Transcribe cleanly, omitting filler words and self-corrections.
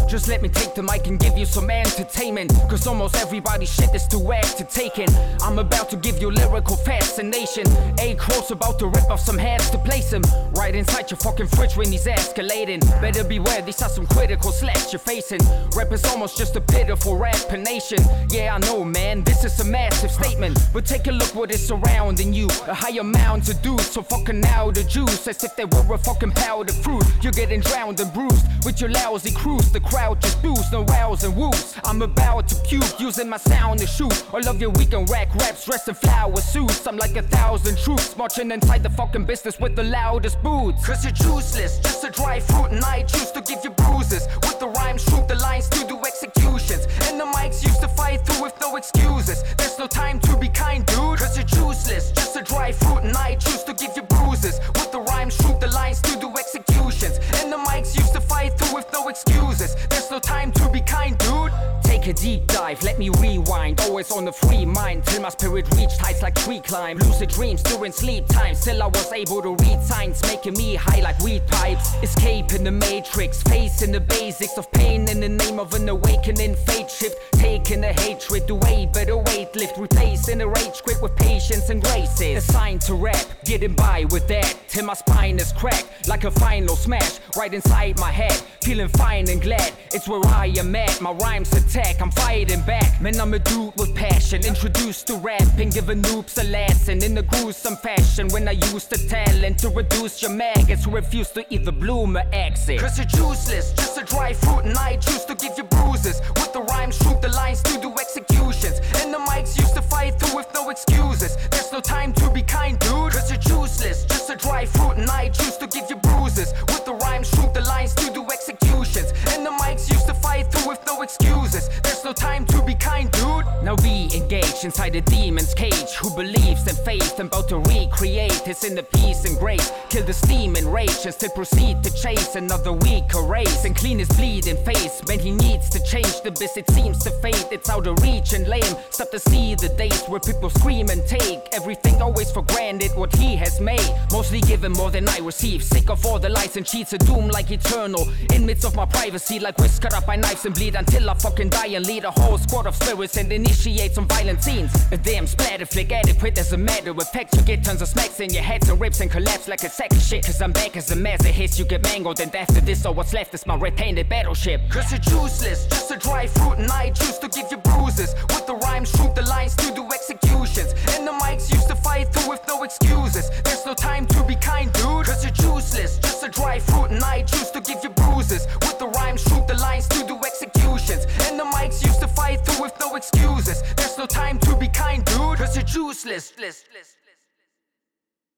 Just let me take the mic and give you some entertainment, cause almost everybody's shit is too whack to take in. I'm about to give you lyrical fascination. A-Crow's about to rip off some heads to place him right inside your fucking fridge when he's escalating. Better beware, these are some critical slaps you're facing. Rap is almost just a pitiful rapper nation. Yeah, I know, man, this is a massive statement, but take a look what is surrounding you. A high amount of dudes so fucking out of juice, as if they were a fucking powdered fruit. You're getting drowned and bruised with your lousy crews. The crowd just boos, no wows and woos. I'm about to puke, using my sound to shoot all of your weekend rack raps dressed in flower suits. I'm like 1,000 troops marching inside the fucking business with the loudest boots. Cause you're juiceless, just a dry fruit, and I choose to give you bruises with the rhymes, shoot the lines to do executions, and the mics used to fight through with no excuses. There's no time to be kind, dude, cause you're juiceless, just a dry fruit, and I choose to give you bruises with the rhymes, shoot the lines to do executions, and the mics used to fight through with no excuses. There's no time to be kind, dude. Take a deep dive, let me rewind, always on the free mind, till my spirit reached heights like tree climb. Lucid dreams during sleep time, still I was able to read signs, making me high like weed pipes. Escape in the matrix, facing the basics of pain in the name of an awakening. Fate shift, taking the hatred away, better weight lift, replacing the rage quit with patience and graces. Assigned to rap, getting by with that, till my spine is cracked like a final smash, right inside my head, feeling fine and glad. It's where I am at, my rhymes attack, I'm fighting back. Man, I'm a dude with passion, introduced to rapping, giving noobs a lesson in a gruesome fashion. When I use the talent to reduce your maggots who refuse to either bloom or exit. Cause you're juiceless, just a dry fruit, and I choose to give you bruises with the rhymes, shoot the lines to do executions, and the mics used to fight through with no excuses. There's no time to be kind, dude, cause you're juiceless, just a dry fruit, and I choose to give you bruises with the rhymes, shoot the lines to do executions, and the mics used to fight through with no excuses. There's no time to be kind, dude. Now re-engage inside a demon's cage, who believes in faith and about to recreate his inner peace and grace. Kill the steam and rage and still proceed to chase another weaker race and clean his bleeding face. Man, he needs to change, the best it seems to fade. It's out of reach and lame. Stop to see the days where people scream and take everything always for granted what he has made. Mostly given more than I receive, sick of all the lies and cheats of doom like eternal. In midst of my privacy, like whiskered up by knives and bleed until I fucking die and lead a whole squad of spirits and initiate some violent scenes. A damn splatter flick adequate as a matter of fact. You get tons of smacks in your heads and rips and collapse like a sack of shit. Cause I'm back as a masochist, you get mangled, and after this all what's left is my red-painted battleship. Cause you're juiceless, just a dry fruit, and I choose to give you bruises with the rhymes, shoot the lines to do executions, and the mics used to fight through with no excuses. There's no time to be kind, dude, cause you're juiceless, just a dry fruit, and I choose to give you bruises with the rhymes, shoot the lines to do executions, and the mics used to fight through with no excuses. There's no time to be kind, dude, cause you're juiceless.